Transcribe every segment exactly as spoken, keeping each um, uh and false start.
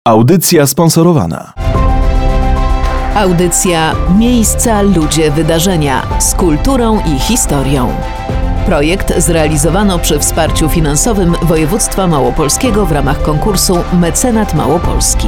Audycja sponsorowana. Audycja Miejsca, ludzie, wydarzenia z kulturą i historią. Projekt zrealizowano przy wsparciu finansowym Województwa Małopolskiego w ramach konkursu Mecenat Małopolski.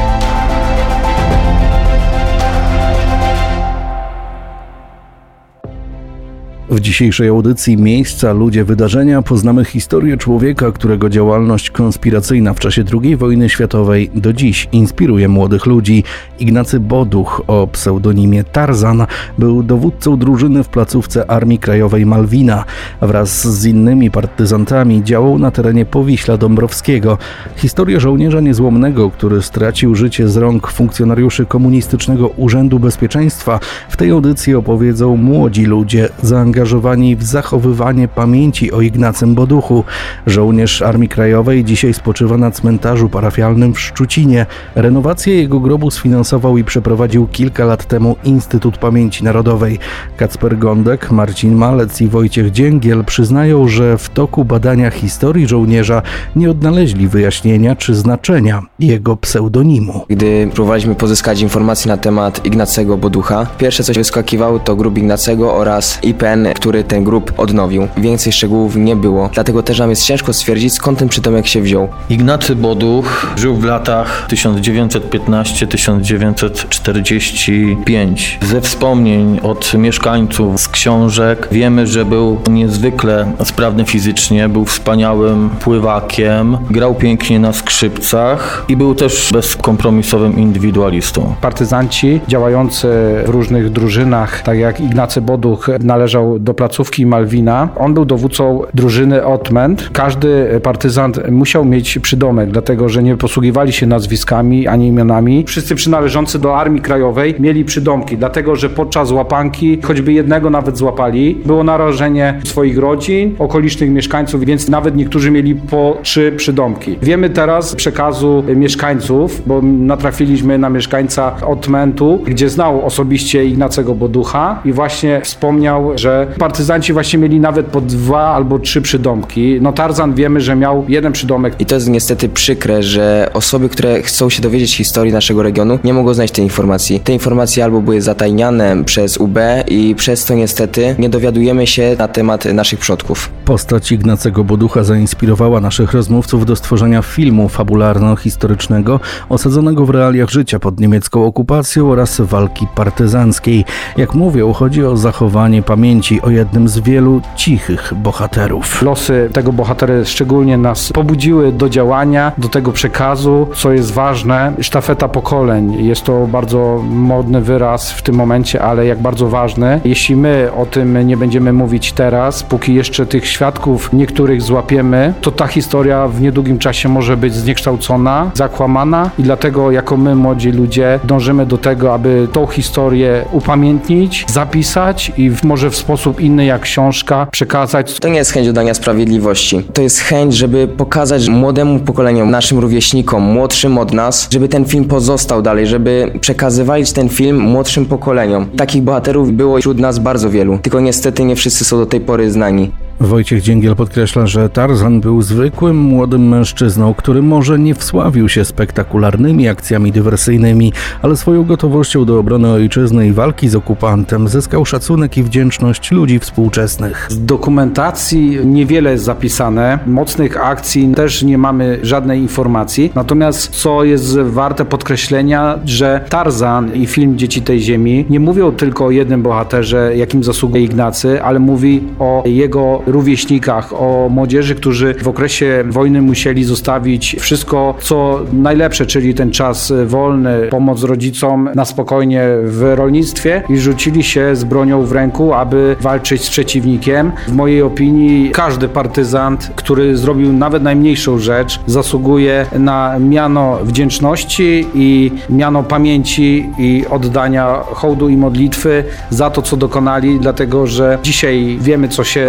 W dzisiejszej audycji Miejsca, ludzie, wydarzenia poznamy historię człowieka, którego działalność konspiracyjna w czasie drugiej wojny światowej do dziś inspiruje młodych ludzi. Ignacy Boduch o pseudonimie Tarzan był dowódcą drużyny w placówce Armii Krajowej Malwina. Wraz z innymi partyzantami działał na terenie Powiśla Dąbrowskiego. Historię żołnierza niezłomnego, który stracił życie z rąk funkcjonariuszy Komunistycznego Urzędu Bezpieczeństwa, w tej audycji opowiedzą młodzi ludzie zaangażowani zaangażowani w zachowywanie pamięci o Ignacym Boduchu. Żołnierz Armii Krajowej dzisiaj spoczywa na cmentarzu parafialnym w Szczucinie. Renowację jego grobu sfinansował i przeprowadził kilka lat temu Instytut Pamięci Narodowej. Kacper Gądek, Marcin Malec i Wojciech Dzięgiel przyznają, że w toku badania historii żołnierza nie odnaleźli wyjaśnienia czy znaczenia jego pseudonimu. Gdy próbowaliśmy pozyskać informacje na temat Ignacego Boducha, pierwsze co wyskakiwało to grób Ignacego oraz I P N, który ten grób odnowił. Więcej szczegółów nie było, dlatego też nam jest ciężko stwierdzić, skąd ten przydomek się wziął. Ignacy Boduch żył w latach tysiąc dziewięćset piętnaście do tysiąc dziewięćset czterdzieści pięć. Ze wspomnień od mieszkańców, z książek wiemy, że był niezwykle sprawny fizycznie, był wspaniałym pływakiem, grał pięknie na skrzypcach i był też bezkompromisowym indywidualistą. Partyzanci działający w różnych drużynach, tak jak Ignacy Boduch, należał do placówki Malwina. On był dowódcą drużyny Otment. Każdy partyzant musiał mieć przydomek, dlatego że nie posługiwali się nazwiskami ani imionami. Wszyscy przynależący do Armii Krajowej mieli przydomki, dlatego że podczas łapanki choćby jednego nawet złapali. Było narażenie swoich rodzin, okolicznych mieszkańców, więc nawet niektórzy mieli po trzy przydomki. Wiemy teraz z przekazu mieszkańców, bo natrafiliśmy na mieszkańca Otmentu, gdzie znał osobiście Ignacego Boducha i właśnie wspomniał, że partyzanci właśnie mieli nawet po dwa albo trzy przydomki. No Tarzan wiemy, że miał jeden przydomek. I to jest niestety przykre, że osoby, które chcą się dowiedzieć historii naszego regionu, nie mogą znaleźć tej informacji. Te informacje albo były zatajniane przez U B i przez to niestety nie dowiadujemy się na temat naszych przodków. Postać Ignacego Boducha zainspirowała naszych rozmówców do stworzenia filmu fabularno-historycznego osadzonego w realiach życia pod niemiecką okupacją oraz walki partyzanckiej. Jak mówią, chodzi o zachowanie pamięci o jednym z wielu cichych bohaterów. Losy tego bohatera szczególnie nas pobudziły do działania, do tego przekazu, co jest ważne. Sztafeta pokoleń. Jest to bardzo modny wyraz w tym momencie, ale jak bardzo ważny. Jeśli my o tym nie będziemy mówić teraz, póki jeszcze tych świadków niektórych złapiemy, to ta historia w niedługim czasie może być zniekształcona, zakłamana i dlatego jako my, młodzi ludzie, dążymy do tego, aby tą historię upamiętnić, zapisać i może w sposób inny jak książka przekazać. To nie jest chęć oddania sprawiedliwości. To jest chęć, żeby pokazać młodemu pokoleniu, naszym rówieśnikom, młodszym od nas, żeby ten film pozostał dalej, żeby przekazywali ten film młodszym pokoleniom. Takich bohaterów było wśród nas bardzo wielu, tylko niestety nie wszyscy są do tej pory znani. Wojciech Dzięgiel podkreśla, że Tarzan był zwykłym, młodym mężczyzną, który może nie wsławił się spektakularnymi akcjami dywersyjnymi, ale swoją gotowością do obrony ojczyzny i walki z okupantem zyskał szacunek i wdzięczność ludzi współczesnych. Z dokumentacji niewiele jest zapisane, mocnych akcji też nie mamy żadnej informacji, natomiast co jest warte podkreślenia, że Tarzan i film Dzieci tej ziemi nie mówią tylko o jednym bohaterze, jakim zasługuje Ignacy, ale mówi o jego rówieśnikach, o młodzieży, którzy w okresie wojny musieli zostawić wszystko, co najlepsze, czyli ten czas wolny, pomoc rodzicom na spokojnie w rolnictwie i rzucili się z bronią w ręku, aby walczyć z przeciwnikiem. W mojej opinii każdy partyzant, który zrobił nawet najmniejszą rzecz, zasługuje na miano wdzięczności i miano pamięci i oddania hołdu i modlitwy za to, co dokonali, dlatego że dzisiaj wiemy, co się na granicy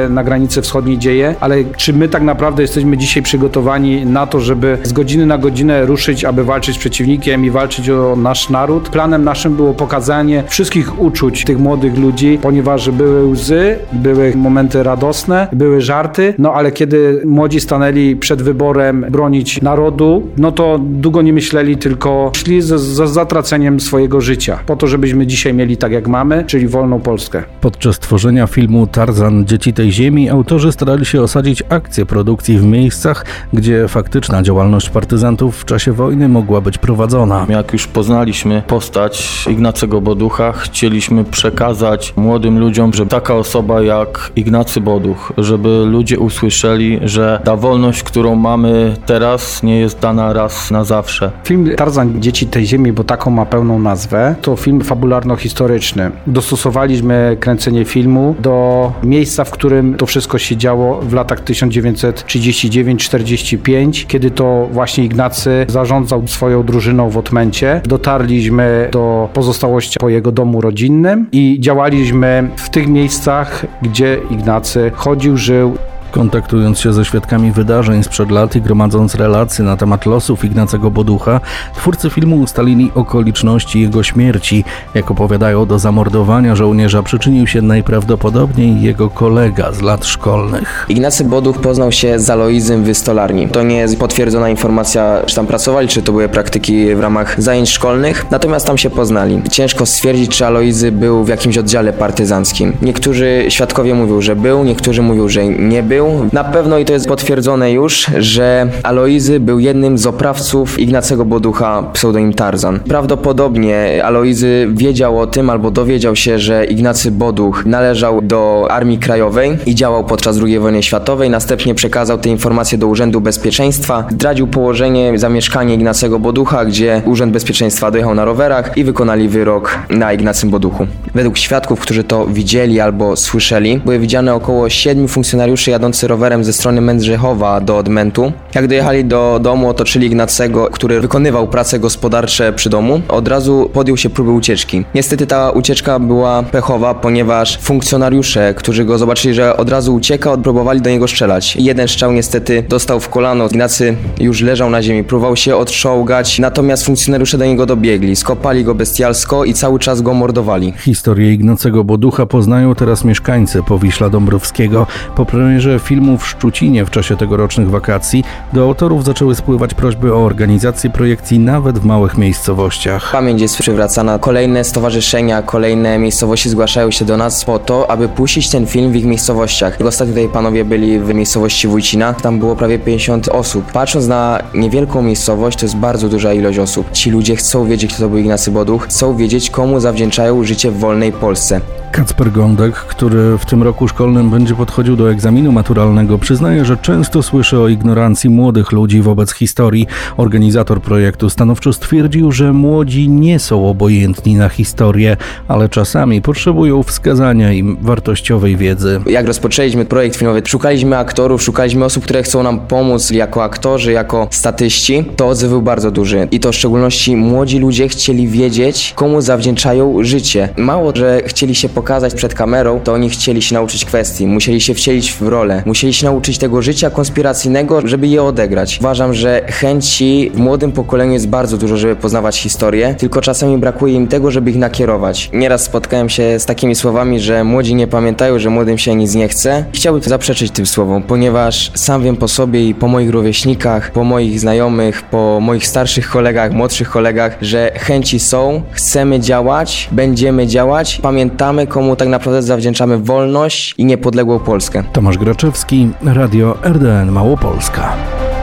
granicy wschodniej dzieje, ale czy my tak naprawdę jesteśmy dzisiaj przygotowani na to, żeby z godziny na godzinę ruszyć, aby walczyć z przeciwnikiem i walczyć o nasz naród? Planem naszym było pokazanie wszystkich uczuć tych młodych ludzi, ponieważ były łzy, były momenty radosne, były żarty, no ale kiedy młodzi stanęli przed wyborem bronić narodu, no to długo nie myśleli, tylko szli ze, ze zatraceniem swojego życia, po to, żebyśmy dzisiaj mieli tak jak mamy, czyli wolną Polskę. Podczas tworzenia filmu Tarzan – Dzieci tej ziemi autorzy starali się osadzić akcję produkcji w miejscach, gdzie faktyczna działalność partyzantów w czasie wojny mogła być prowadzona. Jak już poznaliśmy postać Ignacego Boducha, chcieliśmy przekazać młodym ludziom, że taka osoba jak Ignacy Boduch, żeby ludzie usłyszeli, że ta wolność, którą mamy teraz, nie jest dana raz na zawsze. Film Tarzan – Dzieci tej ziemi, bo taką ma pełną nazwę, to film fabularno-historyczny. Dostosowaliśmy kręcenie filmu do miejsca, w którym to wszystko się działo w latach tysiąc dziewięćset trzydziesty dziewiąty czterdziesty piąty, kiedy to właśnie Ignacy zarządzał swoją drużyną w Otmencie. Dotarliśmy do pozostałości po jego domu rodzinnym i działaliśmy w tych miejscach, gdzie Ignacy chodził, żył. Kontaktując się ze świadkami wydarzeń sprzed lat i gromadząc relacje na temat losów Ignacego Boducha, twórcy filmu ustalili okoliczności jego śmierci. Jak opowiadają, do zamordowania żołnierza przyczynił się najprawdopodobniej jego kolega z lat szkolnych. Ignacy Boduch poznał się z Aloizym w stolarni. To nie jest potwierdzona informacja, czy tam pracowali, czy to były praktyki w ramach zajęć szkolnych, natomiast tam się poznali. Ciężko stwierdzić, czy Alojzy był w jakimś oddziale partyzanckim. Niektórzy świadkowie mówią, że był, niektórzy mówią, że nie był. Na pewno, i to jest potwierdzone już, że Alojzy był jednym z oprawców Ignacego Boducha, pseudonim Tarzan. Prawdopodobnie Alojzy wiedział o tym albo dowiedział się, że Ignacy Boduch należał do Armii Krajowej i działał podczas drugiej wojny światowej. Następnie przekazał te informacje do Urzędu Bezpieczeństwa. Zdradził położenie, zamieszkanie Ignacego Boducha, gdzie Urząd Bezpieczeństwa dojechał na rowerach i wykonali wyrok na Ignacym Boduchu. Według świadków, którzy to widzieli albo słyszeli, były widziane około siedmiu funkcjonariuszy jadących rowerem ze strony Mędrzechowa do Odmentu. Jak dojechali do domu, otoczyli Ignacego, który wykonywał prace gospodarcze przy domu. Od razu podjął się próby ucieczki. Niestety ta ucieczka była pechowa, ponieważ funkcjonariusze, którzy go zobaczyli, że od razu ucieka, próbowali do niego strzelać. Jeden strzał niestety dostał w kolano. Ignacy już leżał na ziemi, próbował się odczołgać, natomiast funkcjonariusze do niego dobiegli. Skopali go bestialsko i cały czas go mordowali. Historię Ignacego Boducha poznają teraz mieszkańcy Powiśla Dąbrowskiego. Po premierze filmu w Szczucinie w czasie tegorocznych wakacji do autorów zaczęły spływać prośby o organizację projekcji nawet w małych miejscowościach. Pamięć jest przywracana, kolejne stowarzyszenia, kolejne miejscowości zgłaszają się do nas po to, aby puścić ten film w ich miejscowościach. Ostatnio tutaj panowie byli w miejscowości Wójcina, tam było prawie pięćdziesiąt osób. Patrząc na niewielką miejscowość, to jest bardzo duża ilość osób. Ci ludzie chcą wiedzieć, kto to był Ignacy Boduch, chcą wiedzieć, komu zawdzięczają życie w wolnej Polsce. Kacper Gądek, który w tym roku szkolnym będzie podchodził do egzaminu maturalnego, przyznaje, że często słyszy o ignorancji młodych ludzi wobec historii. Organizator projektu stanowczo stwierdził, że młodzi nie są obojętni na historię, ale czasami potrzebują wskazania im wartościowej wiedzy. Jak rozpoczęliśmy projekt filmowy, szukaliśmy aktorów, szukaliśmy osób, które chcą nam pomóc jako aktorzy, jako statyści. To odzew był bardzo duży i to w szczególności młodzi ludzie chcieli wiedzieć, komu zawdzięczają życie. Mało, że chcieli się pokazać przed kamerą, to oni chcieli się nauczyć kwestii, musieli się wcielić w rolę, musieli się nauczyć tego życia konspiracyjnego, żeby je odegrać. Uważam, że chęci w młodym pokoleniu jest bardzo dużo, żeby poznawać historię, tylko czasami brakuje im tego, żeby ich nakierować. Nieraz spotkałem się z takimi słowami, że młodzi nie pamiętają, że młodym się nic nie chce. Chciałbym zaprzeczyć tym słowom, ponieważ sam wiem po sobie i po moich rówieśnikach, po moich znajomych, po moich starszych kolegach, młodszych kolegach, że chęci są, chcemy działać, będziemy działać, pamiętamy, komu tak naprawdę zawdzięczamy wolność i niepodległą Polskę. Tomasz Graczewski, Radio R D N Małopolska.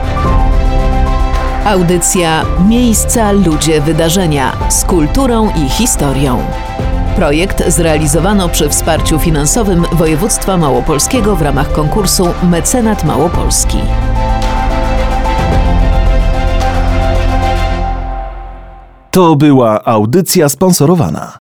Audycja Miejsca, ludzie, wydarzenia z kulturą i historią. Projekt zrealizowano przy wsparciu finansowym województwa małopolskiego w ramach konkursu Mecenat Małopolski. To była audycja sponsorowana.